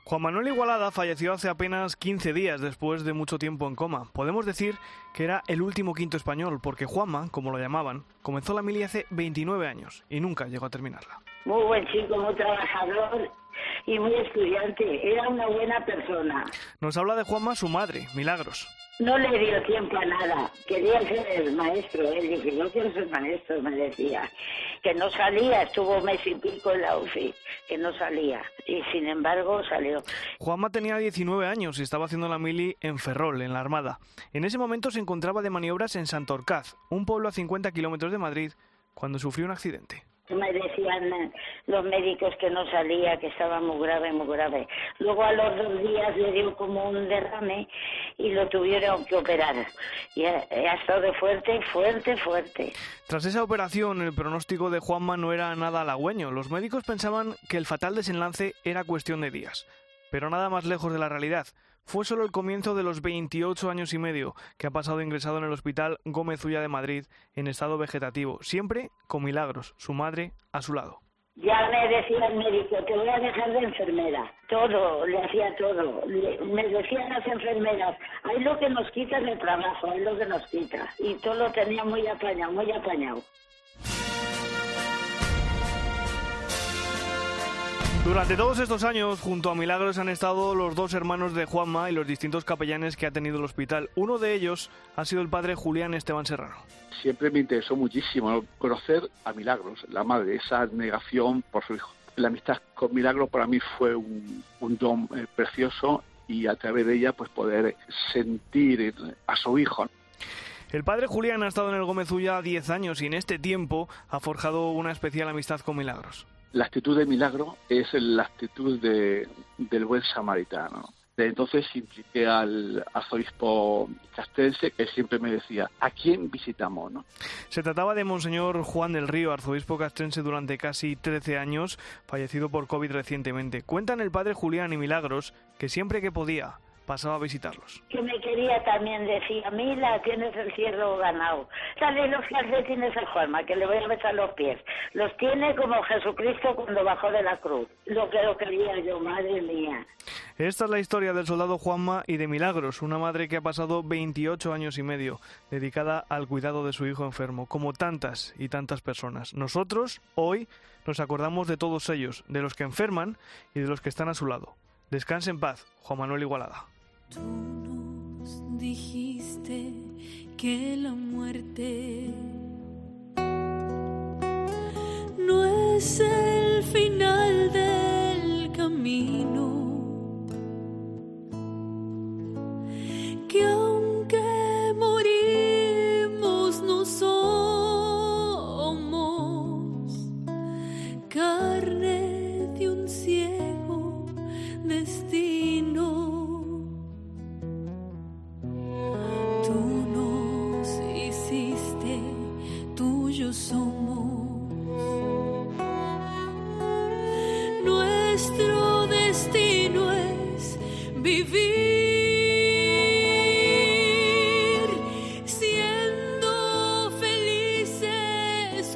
Juan Manuel Igualada falleció hace apenas 15 días después de mucho tiempo en coma. Podemos decir que era el último quinto español, porque Juanma, como lo llamaban, comenzó la mili hace 29 años y nunca llegó a terminarla. Muy buen chico, muy trabajador y muy estudiante. Era una buena persona. Nos habla de Juanma su madre, Milagros. No le dio tiempo a nada. Quería ser el maestro. Él dice, yo quiero ser maestro, me decía. Que no salía, estuvo un mes y pico en la UCI, que no salía. Y sin embargo salió. Juanma tenía 19 años y estaba haciendo la mili en Ferrol, en la Armada. En ese momento se encontraba de maniobras en Santorcaz, un pueblo a 50 kilómetros de Madrid, cuando sufrió un accidente. Me decían los médicos que no salía, que estaba muy grave, muy grave. Luego a los 2 días le dio como un derrame y lo tuvieron que operar. Y ha estado fuerte. Tras esa operación, el pronóstico de Juanma no era nada halagüeño. Los médicos pensaban que el fatal desenlace era cuestión de días. Pero nada más lejos de la realidad. Fue solo el comienzo de los 28 años y medio que ha pasado ingresado en el Hospital Gómez Ulla de Madrid en estado vegetativo, siempre con Milagros, su madre, a su lado. Ya me decía el médico, te voy a dejar de enfermera. Todo, le hacía todo. Me decían las enfermeras, hay lo que nos quita de trabajo, hay lo que nos quita. Y todo lo tenía muy apañado, muy apañado. Durante todos estos años, junto a Milagros han estado los 2 hermanos de Juanma y los distintos capellanes que ha tenido el hospital. Uno de ellos ha sido el padre Julián Esteban Serrano. Siempre me interesó muchísimo conocer a Milagros, la madre, esa negación por su hijo. La amistad con Milagros para mí fue un don precioso y a través de ella pues poder sentir a su hijo. El padre Julián ha estado en el Gómez Ulla 10 años y en este tiempo ha forjado una especial amistad con Milagros. La actitud de Milagro es la actitud del buen samaritano. Desde entonces impliqué al arzobispo castrense, que siempre me decía, ¿a quién visitamos?, ¿no? Se trataba de Monseñor Juan del Río, arzobispo castrense durante casi 13 años, fallecido por COVID recientemente. Cuentan el padre Julián y Milagros que siempre que podía pasaba a visitarlos. Que me quería también, decía, Mila, tienes el cielo ganado. Dale los calcetines a Juanma, que le voy a besar los pies. Los tiene como Jesucristo cuando bajó de la cruz. Lo que lo quería yo, madre mía. Esta es la historia del soldado Juanma y de Milagros, una madre que ha pasado 28 años y medio dedicada al cuidado de su hijo enfermo, como tantas y tantas personas. Nosotros, hoy, nos acordamos de todos ellos, de los que enferman y de los que están a su lado. Descanse en paz, Juan Manuel Igualada. Tú nos dijiste que la muerte no es el final del camino, que aunque morimos no somos carne de un ciego destino. Tuyos somos, nuestro destino es vivir siendo felices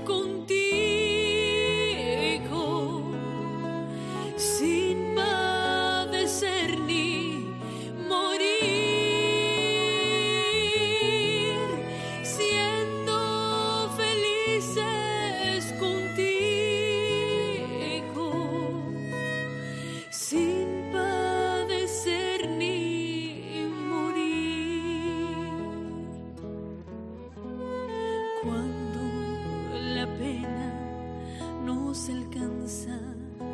contigo, sin padecer ni morir. Sin padecer ni morir. Cuando la pena nos alcanza